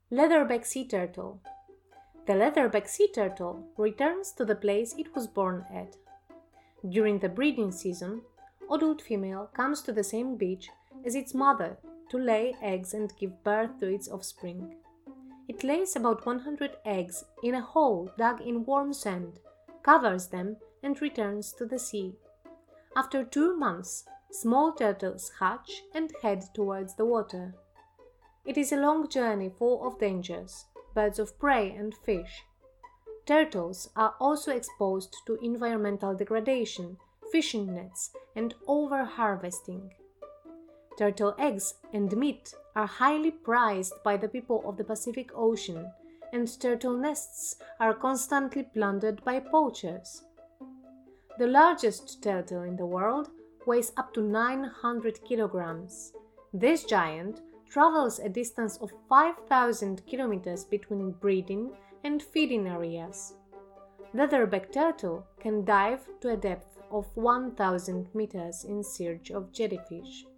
Leatherback sea turtle. The leatherback sea turtle returns to the place it was born at. During the breeding season, adult female comes to the same beach as its mother to lay eggs and give birth to its offspring. It lays about 100 eggs in a hole dug in warm sand, covers them, and returns to the sea. After 2 months, small turtles hatch and head towards the water. It is a long journey full of dangers, birds of prey and fish. Turtles are also exposed to environmental degradation, fishing nets, and over-harvesting. Turtle eggs and meat are highly prized by the people of the Pacific Ocean, and turtle nests are constantly plundered by poachers. The largest turtle in the world weighs up to 900 kilograms. This giant travels a distance of 5,000 kilometers between breeding and feeding areas. Leatherback turtle can dive to a depth of 1,000 meters in search of jellyfish.